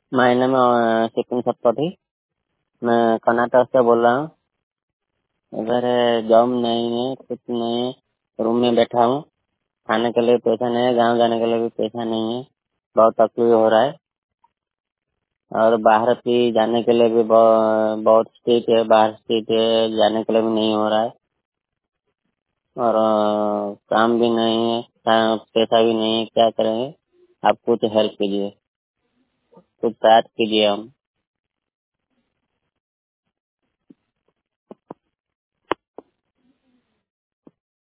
My name shipping Satpathy. मैं कर्नाटक से बोल रहा हूँ। इधर जॉब नहीं है, कुछ नहीं है, रूम में बैठा हूँ। खाने के लिए पैसा नहीं है, गांव जाने के लिए भी पैसा नहीं है। बहुत तकलीफ हो रहा है। और बाहर भी जाने के लिए भी बहुत स्ट्रीट है, बाहर स्ट्रीट है, जाने के लिए भी नहीं हो रहा है। और काम भी नहीं है, पैसा भी नहीं है, क्या करेंगे? आप कुछ हेल्प कीजिए, कुछ बात कीजिए हम।